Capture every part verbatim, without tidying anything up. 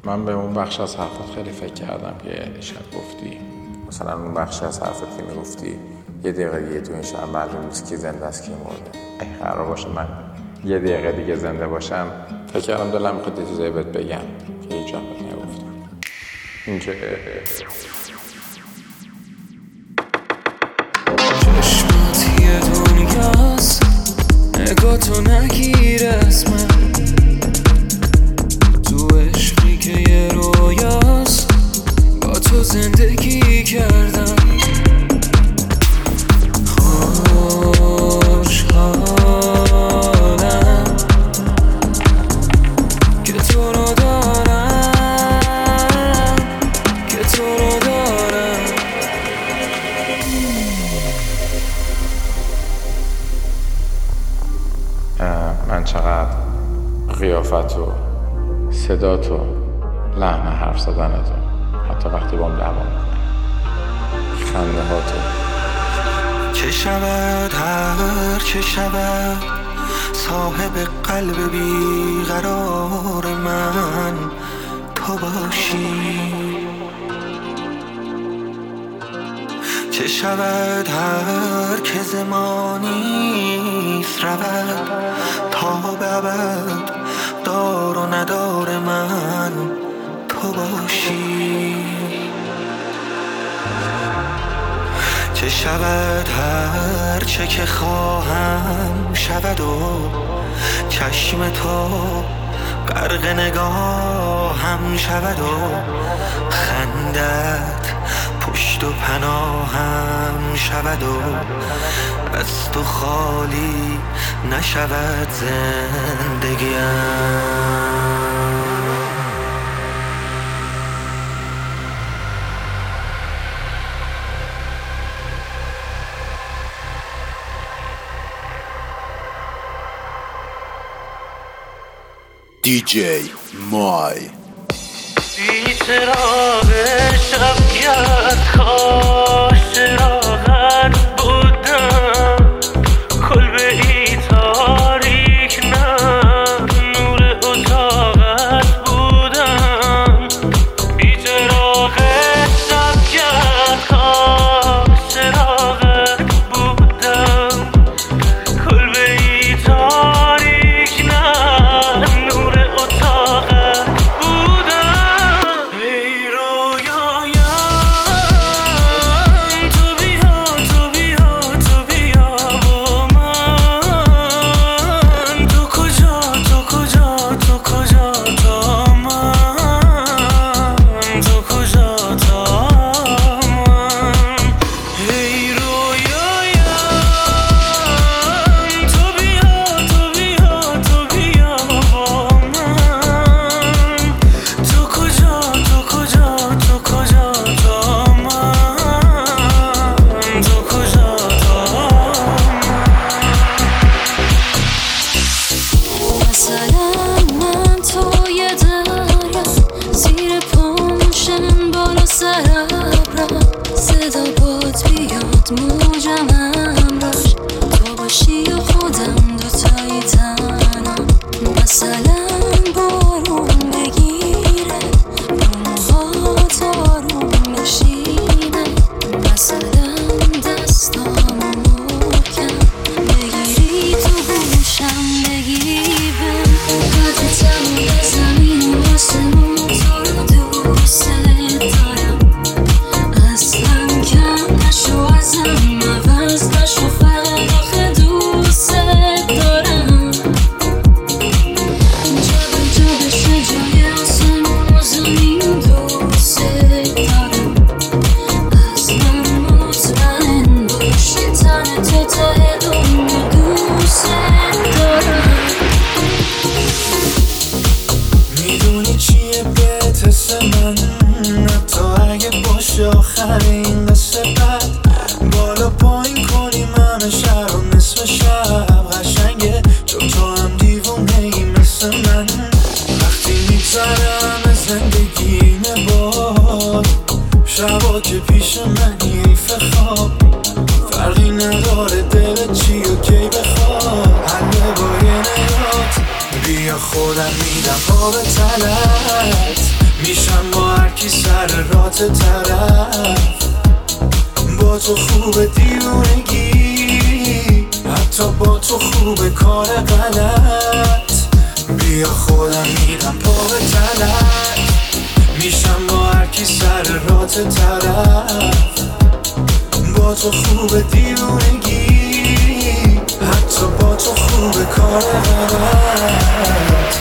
من به اون بخش از حرفت خیلی فکر کردم که دیشب گفتی، مثلا اون بخش از حرفت که میگفتی یه دقیقه دیگه تو این شهر معلوم نیست کی زنده است کی مرده. ای قرار باشه من یه دقیقه دیگه زنده باشم، فکر کردم دلم میخواد یه چیزایی بهت بگم که هیچ وقت نگفتم. اینکه چشمات یه دنیاست، نگاه تو نگیر از من، تو عشقی که یه رویاست، با تو زندگی کردم. خوشحالم که تو رو دارم، که تو رو دارم. من چقدر قیافت و صدات و لحن حرف زدنت و حتی وقتی با هم دعوا میکنی خنده هاتو چه شود هر چه شود، صاحب قلب بیقرار من تو باشی. چه شود هر که زمانیست رود، تا به ابد دار و ندار من تو باشی. چه شود هر چه که خواهم شود و چشم تو غرق نگاهم شود و خندت پشت و پناهم شود و از تو خالی نشود زندگیم. دی جی مای بی چراغ شب کرد کاش چراغت بودم، کلبه ای تاریک نه نور اتاقت بودم. بی چراغ شب کرد کاش چراغت بودم، کلبه ای تاریک نه نور اتاقت بودم. ای رویایم تو بیا تو بیا تو بیا با من، تو کجا تو کجا تو کجا تا من، تو کجا تا من. ای رویایم تو بیا تو بیا تو بیا با من، تو کجا تو کجا تو کجا تا من، تو کجا تا من. مثلا من توی دریا، زیر پاموشم بالا سرابرم، صدا باد بیاد موجم همراش، تو باشی و خودم دوتایی تنها. مثلا بارون بگیره رو موهات آروم بشینه، مثلا دستامو محکم بگیری تو گوشم بگی بهم، قدتم به زمین و آسمون تو رو دوست دارم. اصلا کم نشو ازم، عوض نشو فقط آخه دوست دارم. جا به جا بشه جای آسمون و زمین دوست دارم. اصلا مطمئن باش که تن تو ته دنیا دوست دارم. میدونی چیه بهت حس من، حتی اگه باشه آخرین قصه بد، بالا پایین کنیم همه شهر و نصف شب قشنگه، چون تو هم دیوونه ای مثل من. وقتی میگذرم از زندگی اینه باد، شبا که پیش منی حیف خواب، فرقی نداره دلت چی و کی بخواد، حله با یه نگات بیا خودم میدم آب تلت، میشم با هرکی سر رات طرف. با تو خوبه دیوونگی، حتی با تو خوبه کار غلط. بیا خودم میرم پا به تلک، میشم با هرکی سر رات طرف. با تو خوبه دیوونگی، حتی با تو خوبه کار غلط.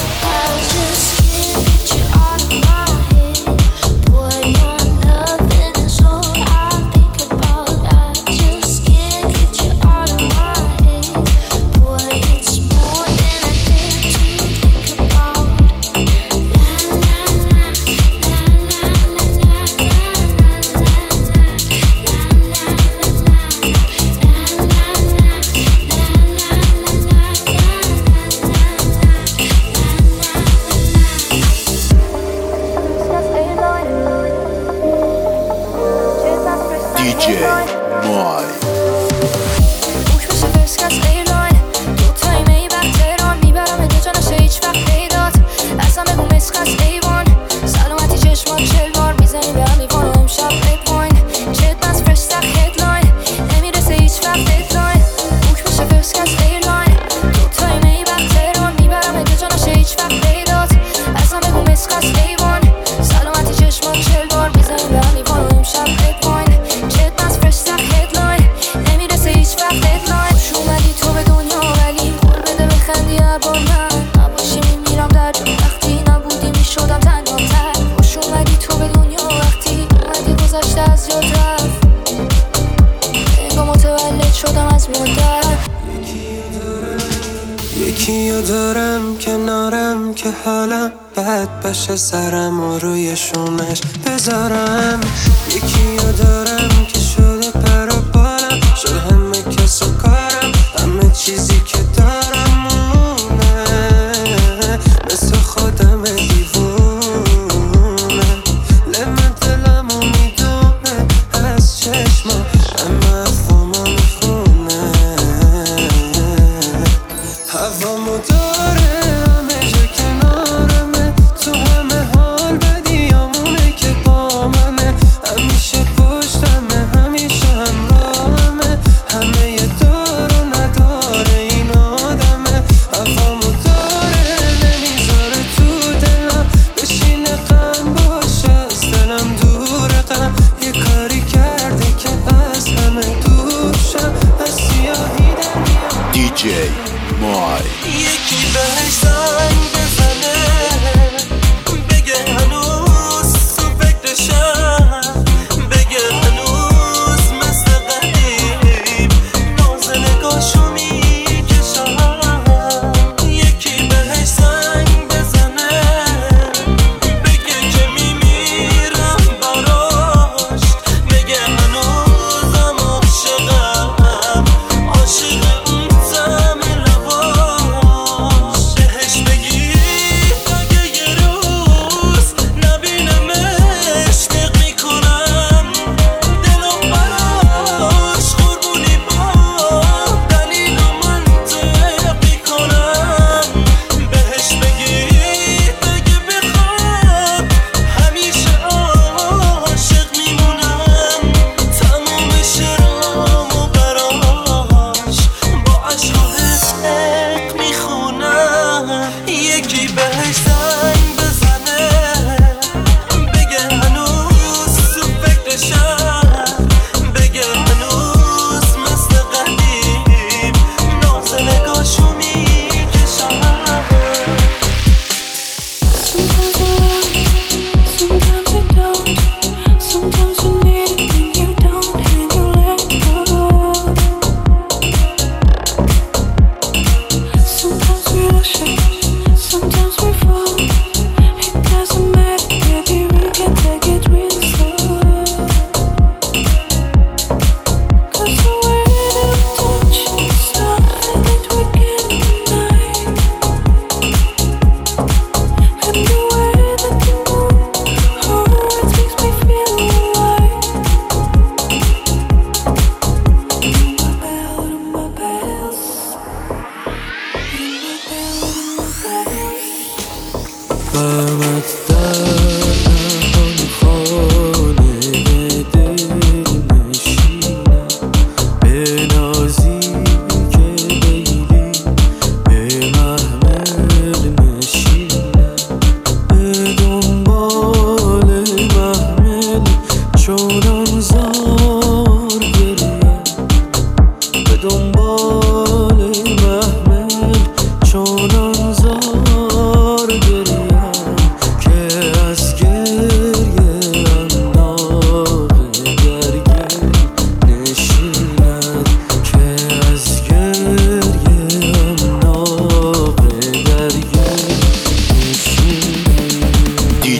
یکیو دارم کنارم که حالم بد بشه، سرم و روی شونش بذارم. یکیو دارم که شده پر و بالم، شد همه کس و کارم، همه چیزی که دارم مونه، مثل خودم دیوونه. لم دلمو میدونه از چشما، اما افهمو میخونه. هوامو داره همه جا کنارمه، تو همه حال بدیامونه که با منه. همیشه پشتمه، همیشه همراهمه، همه یه دار و نداره این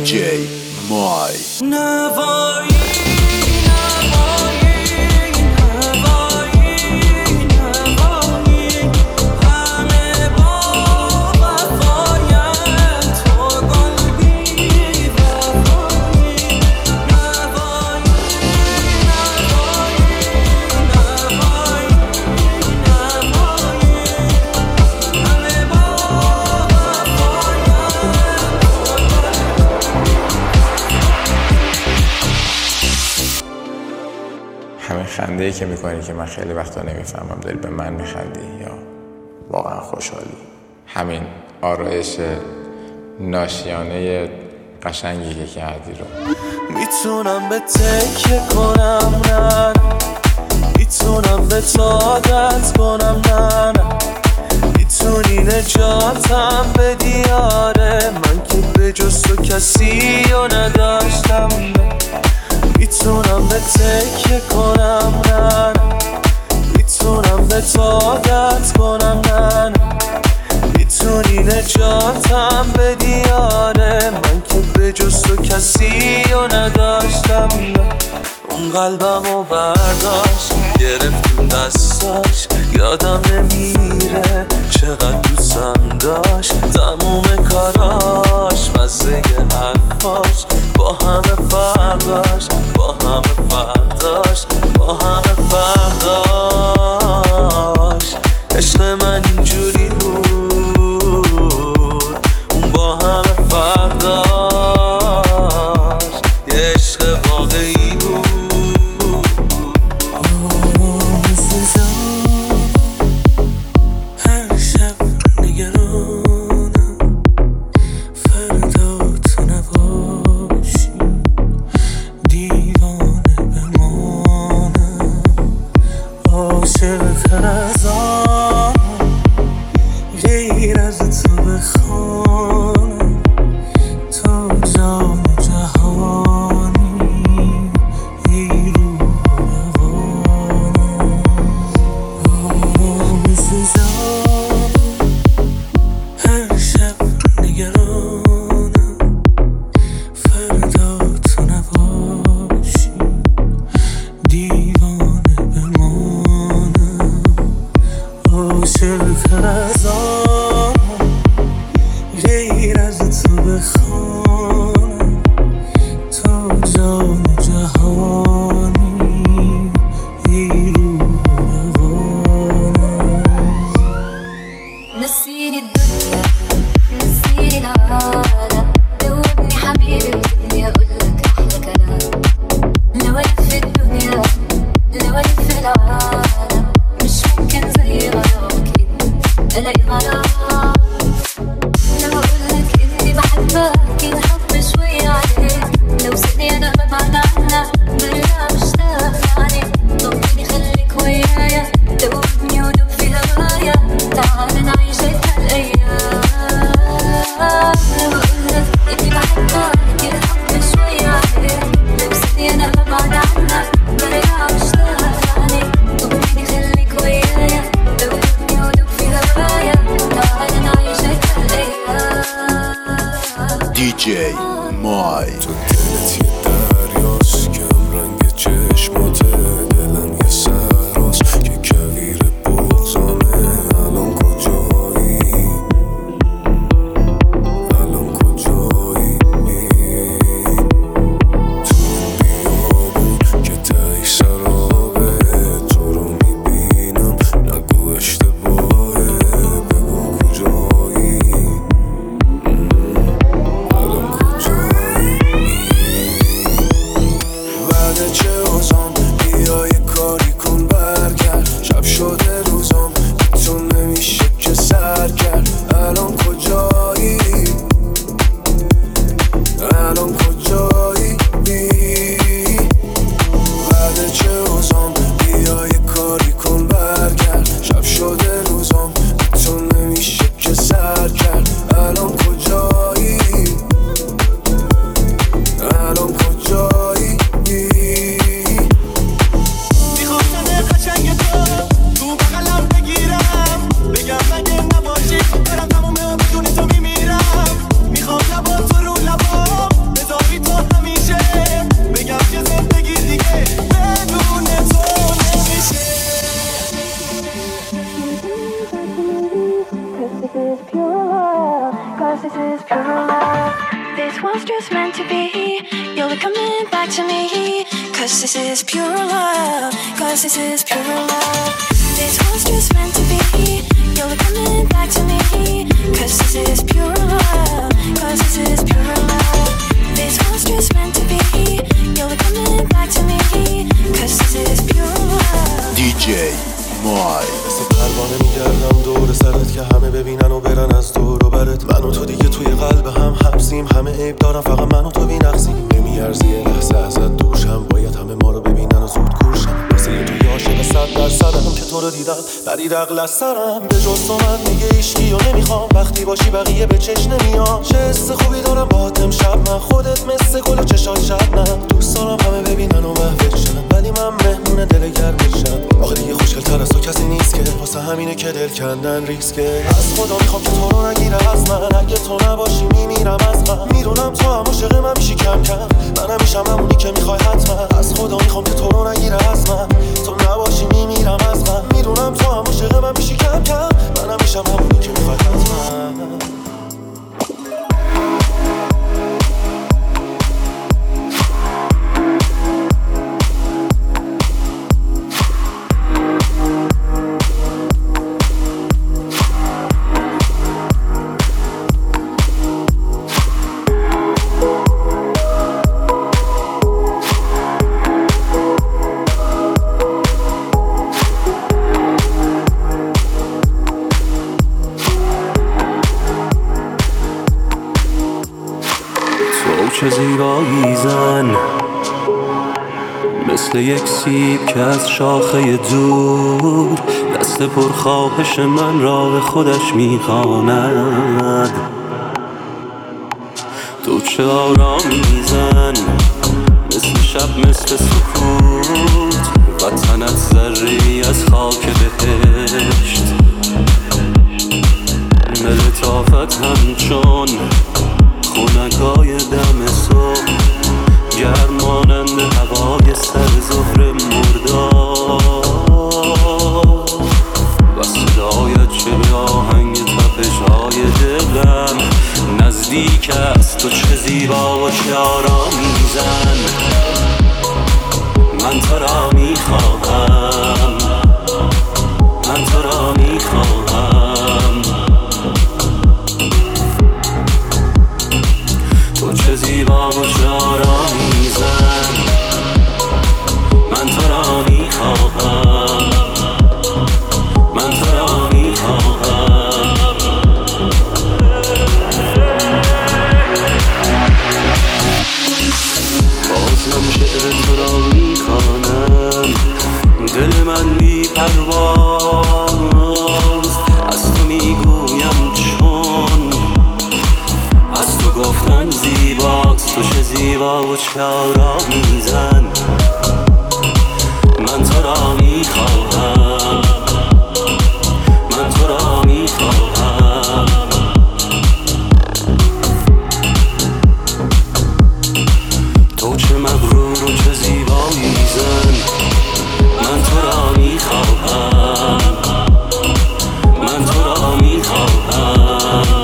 دیجی مای نوایی نوایی نوایی نوایی همه با وفایم تو قلبی وفایی نوایی نوایی نوایی نوایی همه با همین خنده ای که میکنی که من خیلی وقتا نمیفهمم داری به من میخندی یا واقعا خوشحالی. همین آرایش ناشیانه قشنگی که کردی رو میتونم به تکیه کنم نه نه میتونم به عادت کنم نه نه میتونی نجاتم بدی آره من که به جز تو کسی رو نداشتم نه میتونم به تکیه کنم نه نه میتونم به عادت کنم نه نه میتونی نجاتم بدی آره من که به جز تو کسی رو نداشتم نه اون قلبم رو برداشت گرفتیم دستاش یادم نمیره چقدر دوستم داشت تموم کاراش مزه حرفاش با همه فرداش با همه فرداش با همه فرداش عشق من اینجوری بود اون با همه فرداش یه عشق واقعی بود هر شب نگرانم فردا تو نباشی دیوانه بمانم عاشق تر از آن غیر از تو بخوانم تو جان جهانی ای روح روانم میسوزم هر شب نگرانم فردا تو نباشی دیوانه بمانم عاشق تر از آن غیر از تو بخوانم تو جان جهانی ای روح روانم نسيني الدنيا نسيني العالم دوبني حبيبي بدي اقولك احلى كلام لو الف الدنيا لو الف العالم مش ممكن زي غرامك الاقي غرام لو اقولك اني بحبك الحب شوي عليك لو ثانية انا ببعد عنك برجع مشتاق عليك ضمني خليك ويايا دوبني ودوب في هوايا تعال نعيشك هالايام لو اقولك اني بحبك الحب شوي عليك لو ثانية انا ببعد عنك برجع مشتاق عليك ضمني خليك ويايا دوبني ودوب في هوايا تعال نعيشك هالايام دیجی مای تو دلت یه دریاست کم رنگ چشماته دلم یه سراست که کویر بغضامه الان کجایی الان کجایی تو اون بیابون که تهی سرابه تو رو میبینم نگو اشتباهه بگو کجایی الان کجایی بعد چه ازم بیا was meant to be. You'll be coming back to me. Cause this is pure love. Cause this is pure love. This was just meant to be. You'll be coming back to me. Cause this is pure love. Cause this is pure love. This was just meant to be. You'll be coming back to me. Cause this is pure love. دی جی مای مثل پروانه میگردم دور سرت که همه ببینن و برن از دور و برت. من و تو دیگه توی قلب هم حبسیم. همه عیب دارم فقط من و تو بی‌نقصیم. نمیارزی یه لحظه ازت دوشم. باید همه ما رو ببینن و زود کورشم. واسه توی عاشق صد درصدم که تو رو دیدم بری رقل از سرم. به جز تو من دیگه عشقی و نمیخوام. وقتی باشی بقیه به چش نمیان. چه حس خوبی دارم باهات امشب من. خودت مثل گل چشات شبنم. دوست دارم همه ببینن و محوشن. ولی من مهمون دل گرمشم. آخه دیگه خوشگل‌تر از تو کسی نیست که. واسه همینه که دل کندن ریسکه. از خدا میخوام که تو رو نگیره از من. اگه تو نباشی میمیرم از غم. میدونم تو هم عاشق من میشی کم کم. منم میشم همونی که میخوای حتما. از خدا میخوام که تو رو نگیره از من. تو نباشی میمیرم از غم. میدونم تو هم عاشق من میشی کم کم. منم میشم همونی که میخوای حتما. چه زیبایی زن، مثل یک سیب که از شاخه دور دست پرخواهش من را به خودش میخواند. تو چه آرامی زن، مثل شب مثل سکوت، وطنت ذره‌ای از خاک بهشت. لطافت همچون خونکای دم صبح، گرمانند هوای سر ظهر مرداد. و صدایت چه به آهنگ تپش‌های دلم نزدیک است. تو چه زیبا و چه آرامی زن، من تو را میخواهم، من تو را میخواهم. تو چه زیبا و چه آرامی زن، من تو را میخواهم، من تو را میخواهم. بازم شعر تو را میخوانم، دل من بی پرواز از تو میگویم چون از تو گفتن زیباست. تو چه زیبا و چه آرامی زن، من تو را میخواهم، من تو را میخواهم. تو چه مغرور و چه زیبایی زن، من تو را میخواهم، من تو را میخواهم.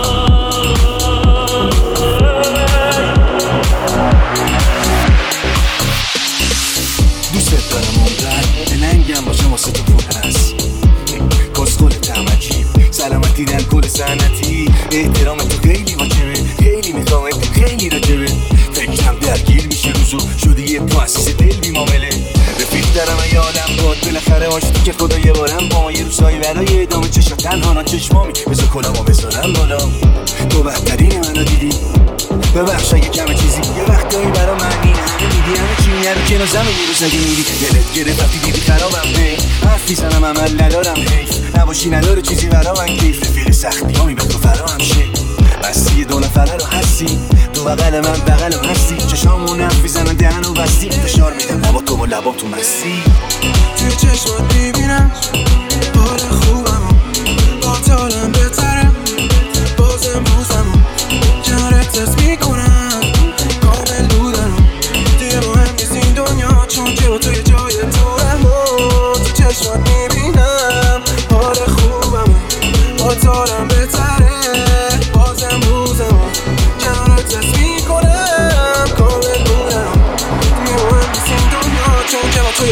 دوست دارم عمرن به ننگم باشم واسه تو پر هست. کسخل تمجیم سلامتی در کل سنتی. احترام تو خیلی واجبه، خیلی میخوامت، خیلی راجبه. فکرم درگیر میشه روزو شده یه مؤسسه دل بی معامله. رفیق دارم ای عالم باد بالاخره آشتی که خدا یه بارم با ما یه روزایی برای ادامه چشا تنها چشمامی بذار کلامو بذارم بالا. تو بهترین منو دیدی، ببخش اگه کمه چیزی یه وقتایی برا منی. همه میدی همه چی میگه رو کنار زمین یه روز اگه میری دلت گرفت وقتی دیدی خرابم هی حرف میزنم عمل ندارم حیف نباشی نداره چیزی برا من کیف. رفیق سختی هامی به تو فراهم شه بستی دو نفره رو هستی تو بغل من بغل و هستی. چشامون حرف میزنن دهن و بستی فشار میدم لبا تو و لبا تو مستی. توی چشمات میبینم حال خوبمو با تالم بهتره. باز امروزمو کنارت تست میکنم کامل بودنو دیگه مهم نیست این دنیا چون که با توی جای دورم. تو چشمات میبینم حال خوبمو با تالم بهتره. باز امروزمو کنارت تست میکنم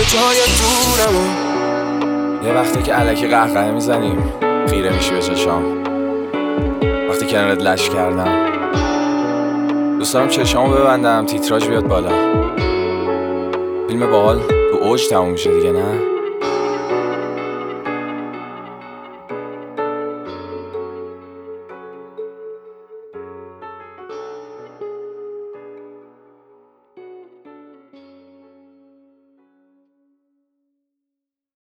جای دورمه. یه وقتی که الکی قهقه میزنیم خیره میشی به چشام، وقتی کنارت لش کردم دوست دارم چشامو ببندم تیتراژ بیاد بالا، فیلم باحال تو اوج تموم میشه دیگه نه؟